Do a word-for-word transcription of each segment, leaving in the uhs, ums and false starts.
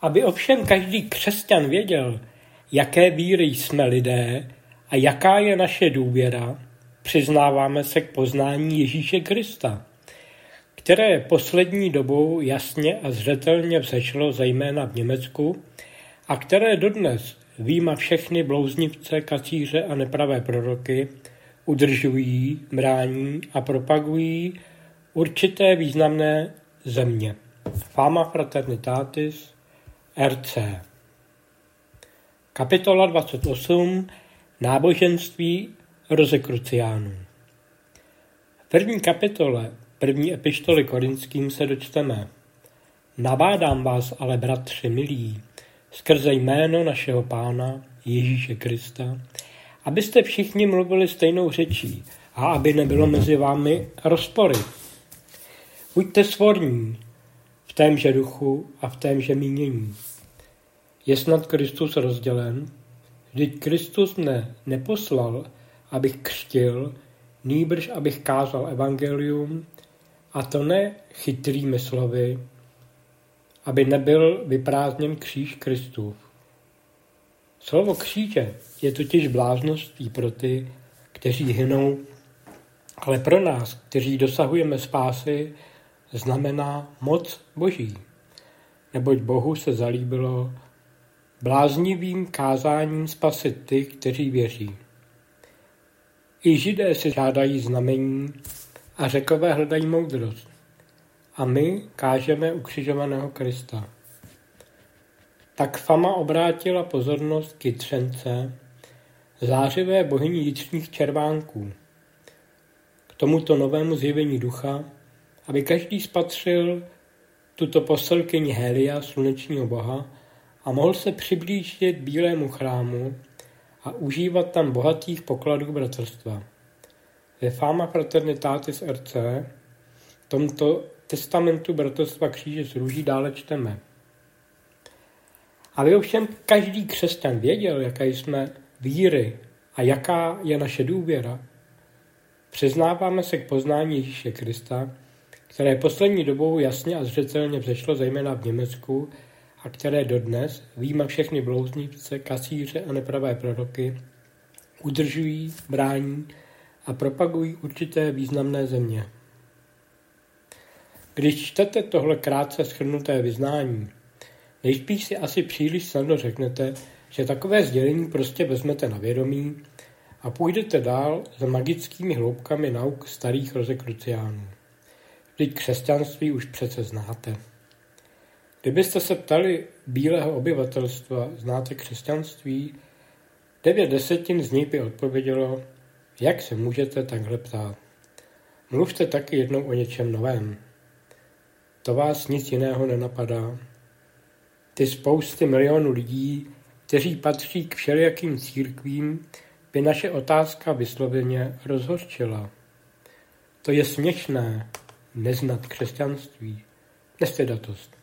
Aby ovšem každý křesťan věděl, jaké víry jsme lidé a jaká je naše důvěra, přiznáváme se k poznání Ježíše Krista, které poslední dobou jasně a zřetelně vzešlo zejména v Německu a které dodnes vyjma všechny blouznivce, kacíře a nepravé proroky udržují, brání a propagují určité významné země. Fama Fraternitatis R C. Kapitola dvacet osm. Náboženství Rosicruciánů. V první kapitole první epištoly Korinským se dočteme: Nabádám vás ale, bratři milí, skrze jméno našeho Pána Ježíše Krista, abyste všichni mluvili stejnou řečí a aby nebylo mezi vámi rozpory. Buďte svorní v témže duchu a v témže mínění. Je snad Kristus rozdělen? Vždyť Kristus mne neposlal, abych křtil, nýbrž abych kázal evangelium, a to ne chytrými slovy, aby nebyl vyprázdněn kříž Kristův. Slovo kříže je totiž blázností pro ty, kteří hynou, ale pro nás, kteří dosahujeme spásy, znamená moc Boží. Neboť Bohu se zalíbilo bláznivým kázáním spasit ty, kteří věří. I Židé si žádají znamení a Řekové hledají moudrost. A my kážeme ukřižovaného Krista. Tak Fama obrátila pozornost k Jitřence, zářivé bohyni jitřních červánků, k tomuto novému zjevení ducha, aby každý spatřil tuto poselkyni Hélia, slunečního boha, a mohl se přiblížit bílému chrámu a užívat tam bohatých pokladů bratrstva. Ve Fama Fraternitatis R C, tomto testamentu bratrstva kříže s růží, dále čteme: Aby ovšem každý křesťan věděl, jaké jsme víry a jaká je naše důvěra, přiznáváme se k poznání Ježíše Krista, které poslední dobou jasně a zřetelně vzešlo zejména v Německu a které dodnes, vyjma všechny blouznivce, kacíře a nepravé proroky, udržují, brání a propagují určité významné země. Když čtete tohle krátce shrnuté vyznání, nejspíš si asi příliš snadno řeknete, že takové sdělení prostě vezmete na vědomí a půjdete dál za magickými hloubkami nauk starých Rosicruciánů. Vždyť křesťanství už přece znáte. Kdybyste se ptali bílého obyvatelstva, znáte křesťanství, devět desetin z nich by odpovědělo, jak se můžete takhle ptát. Mluvte taky jednou o něčem novém. To vás nic jiného nenapadá. Ty spousty milionů lidí, kteří patří k všelijakým církvím, by naše otázka vysloveně rozhorčila. To je směšné, neznat křesťanství, nestydatost.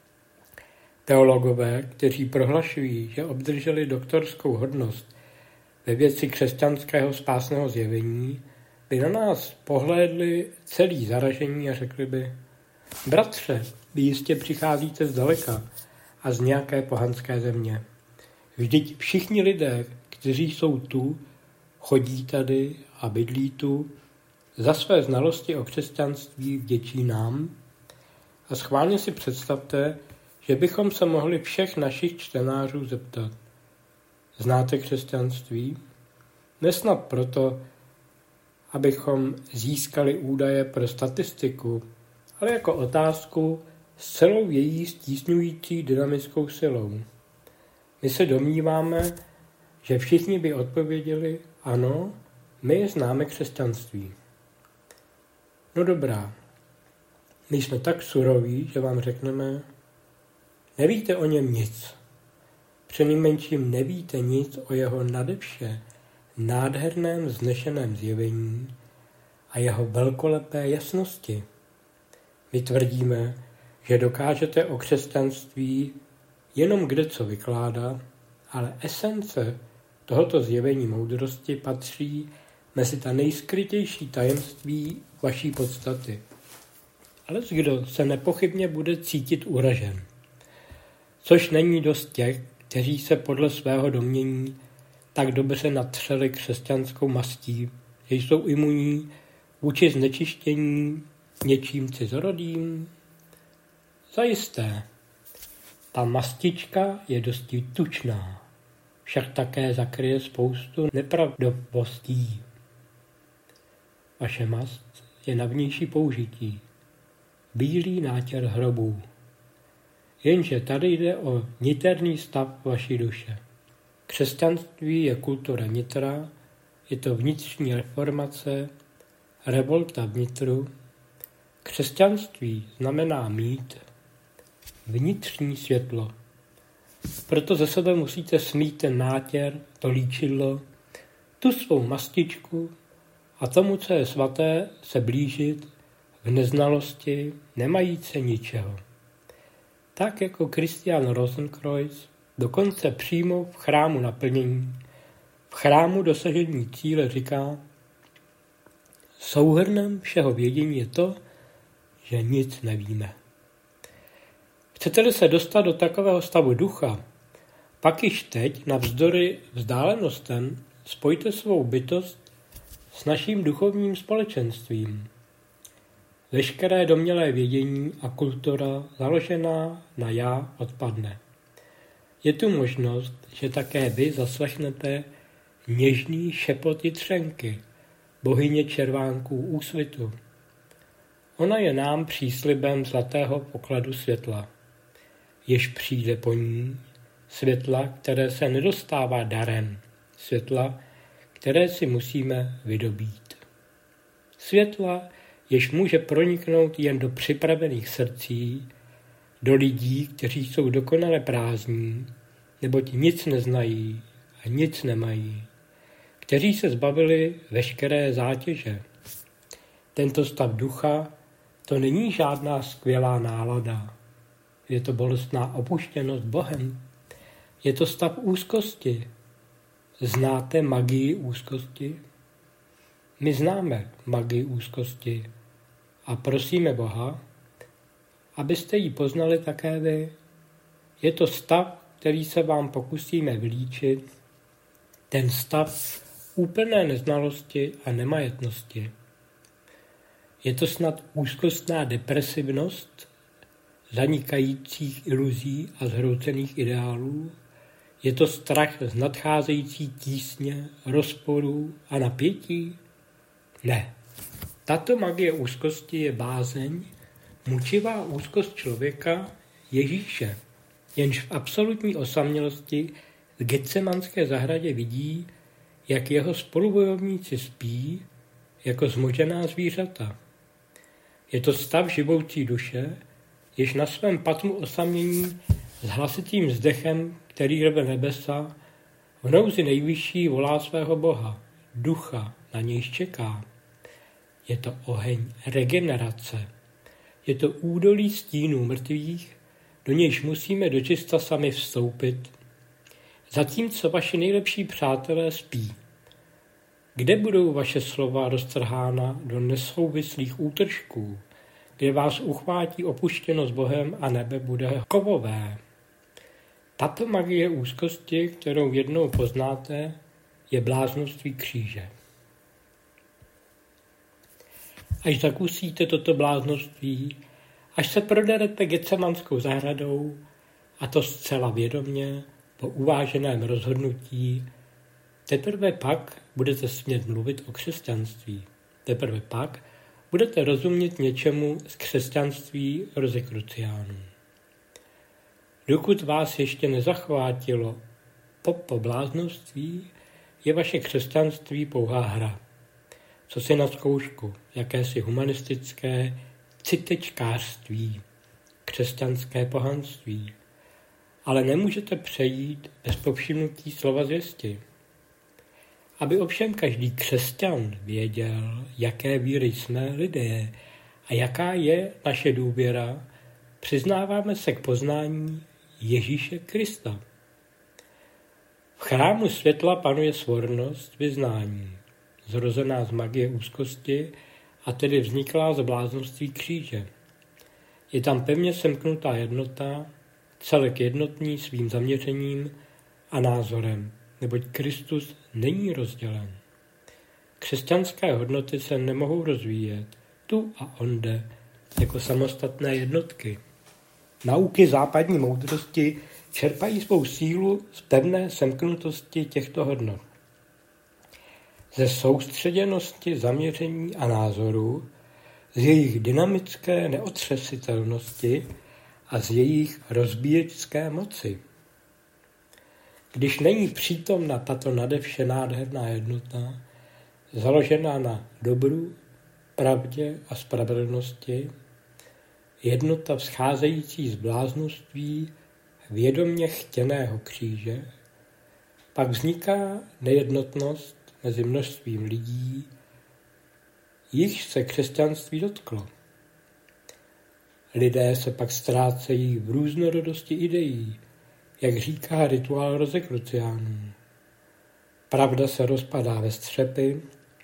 Teologové, kteří prohlašují, že obdrželi doktorskou hodnost ve věci křesťanského spásného zjevení, by na nás pohlédli celý zaražení a řekli by: Bratře, vy jistě přicházíte zdaleka a z nějaké pohanské země. Vždyť všichni lidé, kteří jsou tu, chodí tady a bydlí tu, za své znalosti o křesťanství vděčí nám, a schválně si představte, že bychom se mohli všech našich čtenářů zeptat: Znáte křesťanství? Nesnad proto, abychom získali údaje pro statistiku, ale jako otázku s celou její stísňující dynamickou silou. My se domníváme, že všichni by odpověděli: ano, my známe křesťanství. No dobrá, my jsme tak suroví, že vám řekneme: nevíte o něm nic. Přinejmenším nevíte nic o jeho nadevše nádherném vznešeném zjevení a jeho velkolepé jasnosti. My tvrdíme, že dokážete o křesťanství jenom kdeco vykládat, ale esence tohoto zjevení moudrosti patří mezi ta nejskrytější tajemství vaší podstaty. Ale kdo se nepochybně bude cítit uražen. Což není dost těch, kteří se podle svého domnění tak dobře natřeli křesťanskou mastí, že jsou imunní vůči znečištění něčím cizorodým? Zajisté. Ta mastička je dosti tučná, však také zakryje spoustu nepravdopostí. Vaše mast je na vnější použití, bílý nátěr hrobů. Jenže tady jde o niterný stav vaší duše. Křesťanství je kultura nitra, je to vnitřní reformace, revolta vnitru. Křesťanství znamená mít vnitřní světlo. Proto ze sebe musíte smít ten nátěr, to líčidlo, tu svou mastičku a tomu, co je svaté, se blížit v neznalosti, nemajíce ničeho. Tak jako Christian Rosenkreuz dokonce přímo v chrámu naplnění, v chrámu dosažení cíle říká, souhrnem všeho vědění je to, že nic nevíme. Chcete-li se dostat do takového stavu ducha, pak již teď, navzdory vzdálenostem, spojte svou bytost s naším duchovním společenstvím. Veškeré domnělé vědění a kultura založená na já odpadne. Je tu možnost, že také vy zaslechnete něžný šepot Jitřenky, bohyně červánků úsvitu. Ona je nám příslibem zlatého pokladu světla, jež přijde po ní, světla, které se nedostává darem, světla, které si musíme vydobít. Světla, jež může proniknout jen do připravených srdcí, do lidí, kteří jsou dokonale prázdní, neboť nic neznají a nic nemají, kteří se zbavili veškeré zátěže. Tento stav ducha to není žádná skvělá nálada. Je to bolestná opuštěnost Bohem. Je to stav úzkosti. Znáte magii úzkosti? My známe magii úzkosti a prosíme Boha, abyste ji poznali také vy. Je to stav, který se vám pokusíme vylíčit, ten stav úplné neznalosti a nemajetnosti. Je to snad úzkostná depresivnost zanikajících iluzí a zhroucených ideálů? Je to strach z nadcházející tísně, rozporů a napětí? Ne. Tato magie úzkosti je bázeň, mučivá úzkost člověka Ježíše, jenž v absolutní osamělosti v Getsemanské zahradě vidí, jak jeho spolubojovníci spí jako zmožená zvířata. Je to stav živoucí duše, jež na svém patmu osamění s hlasitým vzdechem, který rve nebesa, v nouzi nejvyšší volá svého Boha, ducha, na nějž čeká. Je to oheň regenerace. Je to údolí stínů mrtvých, do nějž musíme dočista sami vstoupit, zatímco vaši nejlepší přátelé spí. Kde budou vaše slova roztrhána do nesouvislých útržků, kde vás uchvátí opuštěnost Bohem a nebe bude kovové? Tato magie úzkosti, kterou jednou poznáte, je bláznoství kříže. Až zakusíte toto bláznoství, až se proderete Getsemanskou zahradou, a to zcela vědomě, po uváženém rozhodnutí, teprve pak budete smět mluvit o křesťanství. Teprve pak budete rozumět něčemu z křesťanství Rosicruciánů. Dokud vás ještě nezachvátilo po bláznoství, je vaše křesťanství pouhá hra. Co si na zkoušku, jakési humanistické citečkářství, křesťanské pohanství. Ale nemůžete přejít bez povšimnutí slova zvěsti. Aby ovšem každý křesťan věděl, jaké víry jsme lidé a jaká je naše důvěra, přiznáváme se k poznání Ježíše Krista. V chrámu světla panuje svornost vyznání, zrozená z magie úzkosti a tedy vzniklá z bláznoství kříže. Je tam pevně semknutá jednota, celek jednotný svým zaměřením a názorem, neboť Kristus není rozdělen. Křesťanské hodnoty se nemohou rozvíjet tu a onde jako samostatné jednotky. Nauky západní moudrosti čerpají svou sílu z pevné semknutosti těchto hodnot. Ze soustředěnosti, zaměření a názoru, z jejich dynamické neotřesitelnosti a z jejich rozbíječské moci. Když není přítomna tato nadevše nádherná jednota, založená na dobru, pravdě a spravedlnosti, jednota vzcházející z bláznoství vědomě chtěného kříže, pak vzniká nejednotnost mezi množstvím lidí, jichž se křesťanství dotklo. Lidé se pak ztrácejí v různorodosti ideí, jak říká rituál Rosicruciánů. Pravda se rozpadá ve střepy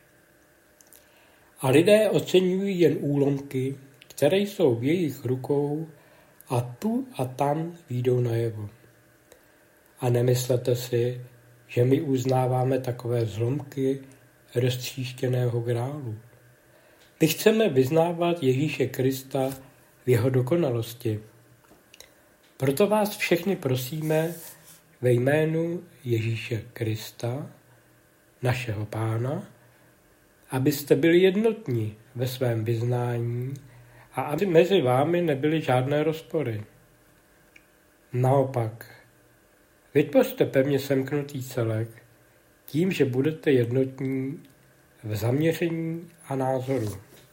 a lidé oceňují jen úlomky, které jsou v jejich rukou a tu a tam výjdou najevo. A nemyslete si, že my uznáváme takové zlomky roztříštěného grálu. My chceme vyznávat Ježíše Krista v jeho dokonalosti. Proto vás všechny prosíme ve jménu Ježíše Krista, našeho Pána, abyste byli jednotní ve svém vyznání a aby mezi vámi nebyly žádné rozpory. Naopak, vytvořte pevně semknutý celek tím, že budete jednotní v zaměření a názoru.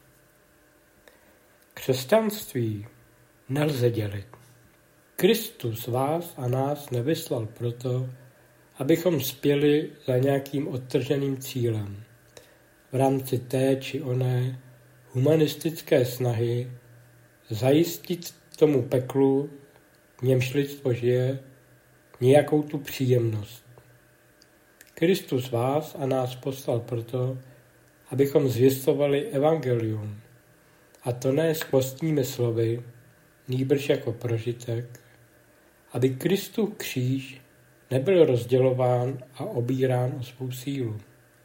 Křesťanství nelze dělit. Kristus vás a nás nevyslal proto, abychom spěli za nějakým odtrženým cílem v rámci té či oné humanistické snahy zajistit tomu peklu, v němž lidstvo žije, nějakou tu příjemnost. Kristus vás a nás poslal proto, abychom zvěstovali evangelium, a to ne s kostními slovy, nýbrž jako prožitek, aby Kristův kříž nebyl rozdělován a obírán o svou sílu.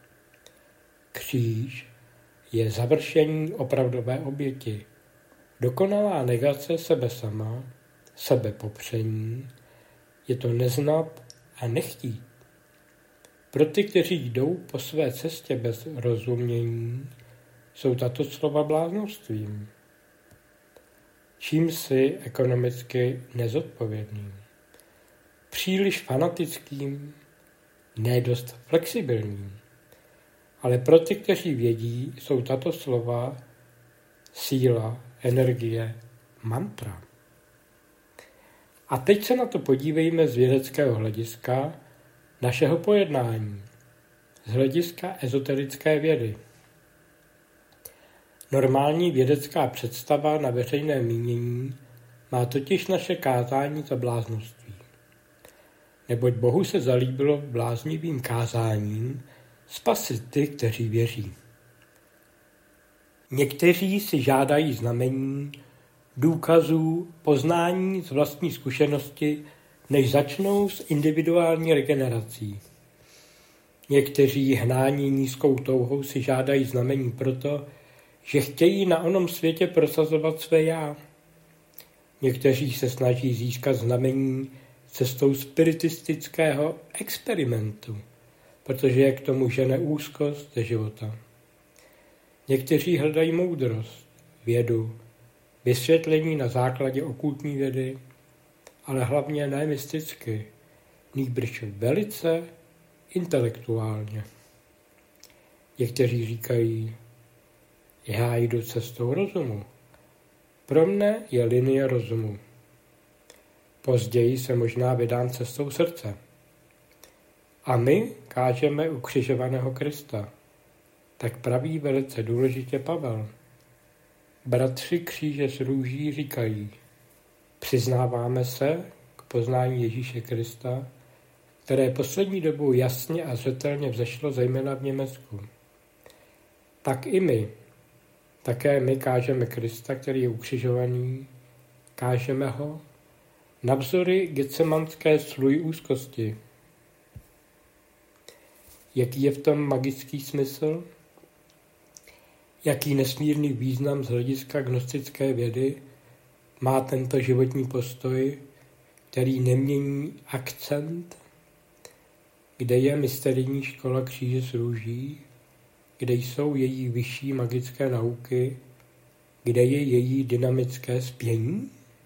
Kříž je završení opravdové oběti, dokonalá negace sebe sama, sebepopření, je to neznat a nechtít. Pro ty, kteří jdou po své cestě bez rozumění, jsou tato slova bláznovstvím. Čím si ekonomicky nezodpovědným, příliš fanatickým, ne dost flexibilním. Ale pro ty, kteří vědí, jsou tato slova síla, energie, mantra. A teď se na to podívejme z vědeckého hlediska našeho pojednání, z hlediska ezoterické vědy. Normální vědecká představa na veřejné mínění má totiž naše kázání za bláznoství. Neboť Bohu se zalíbilo bláznivým kázáním spasit ty, kteří věří. Někteří si žádají znamení, důkazů, poznání z vlastní zkušenosti, než začnou s individuální regenerací. Někteří hnání nízkou touhou si žádají znamení proto, že chtějí na onom světě prosazovat své já. Někteří se snaží získat znamení cestou spiritistického experimentu, protože je k tomu žene úzkost ze života. Někteří hledají moudrost, vědu, vysvětlení na základě okultní vědy, ale hlavně ne mysticky, nýbrž velice intelektuálně. Někteří říkají, já jdu cestou rozumu. Pro mne je linie rozumu. Později se možná vydám cestou srdce. A my kážeme ukřižovaného Krista. Tak praví velice důležitě Pavel. Bratři kříže z růží říkají, přiznáváme se k poznání Ježíše Krista, které poslední dobou jasně a zřetelně vzešlo zejména v Německu. Tak i my, také my kážeme Krista, který je ukřižovaný, kážeme ho, Navzdory getsemanské sluji úzkosti. Jaký je v tom magický smysl? Jaký nesmírný význam z hlediska gnostické vědy má tento životní postoj, který nemění akcent, kde je mysterijní škola kříže s růží, kde jsou její vyšší magické nauky, kde je její dynamické spění?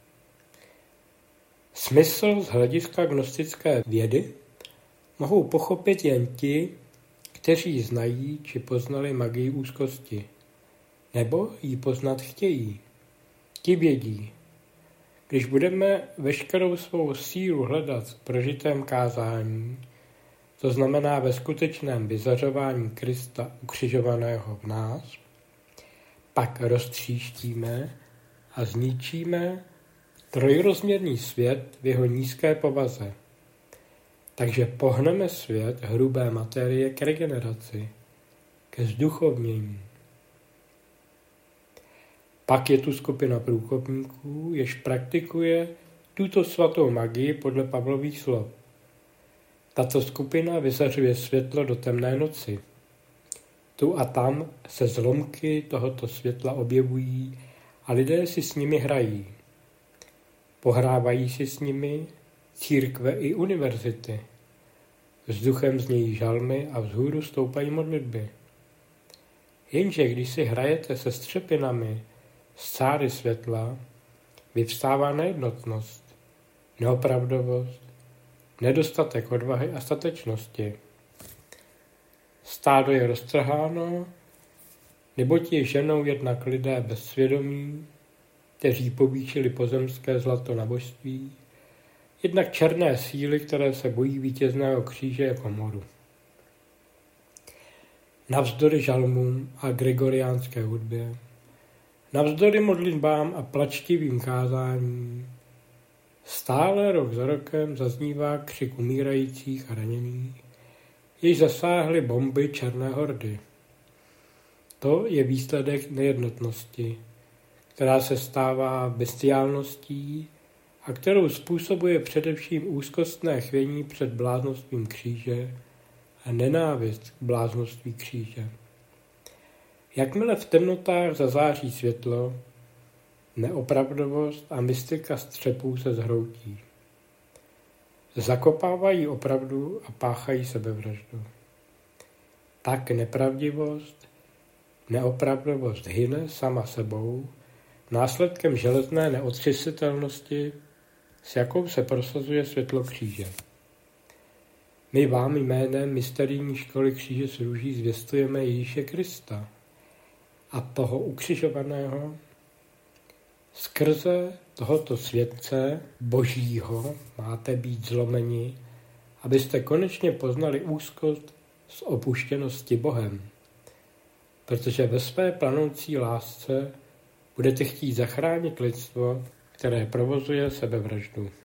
Smysl z hlediska gnostické vědy mohou pochopit jen ti, kteří znají či poznali magii úzkosti, nebo ji poznat chtějí. Ti vědí, když budeme veškerou svou sílu hledat v prožitém kázání, to znamená ve skutečném vyzařování Krista ukřižovaného v nás, pak roztříštíme a zničíme trojrozměrný svět v jeho nízké povaze. Takže pohneme svět hrubé materie k regeneraci, ke zduchovnění. Pak je tu skupina průkopníků, jež praktikuje tuto svatou magii podle Pavlových slov. Tato skupina vyzařuje světlo do temné noci. Tu a tam se zlomky tohoto světla objevují a lidé si s nimi hrají. Pohrávají si s nimi církve i univerzity. Vzduchem znějí žalmy a vzhůru stoupají modlitby. Jenže když si hrajete se střepinami z cáry světla, vyvstává nejednotnost, neopravdovost, nedostatek odvahy a statečnosti. Stádo je roztrháno, neboť je ženou jednak lidé bez svědomí, kteří povýšili pozemské zlato na božství, jednak černé síly, které se bojí vítězného kříže jako moru. Navzdory žalmům a gregoriánské hudbě, navzdory modlitbám a plačtivým kázáním, stále rok za rokem zaznívá křik umírajících a raněných, jež zasáhly bomby černé hordy. To je výsledek nejednotnosti, která se stává bestiálností a kterou způsobuje především úzkostné chvění před bláznostvím kříže a nenávist k bláznoství kříže. Jakmile v temnotách zazáří světlo, neopravdovost a mystika střepů se zhroutí. Zakopávají opravdu a páchají sebevraždu. Tak nepravdivost, neopravdovost hyne sama sebou, následkem železné neotřesitelnosti, s jakou se prosazuje světlo kříže. My vám jménem mysterijní školy kříže s růží zvěstujeme Ježíše Krista a toho ukřižovaného. Skrze tohoto světce božího máte být zlomeni, abyste konečně poznali úzkost z opuštěnosti Bohem, protože ve své planoucí lásce budete chtít zachránit lidstvo, které provozuje sebevraždu.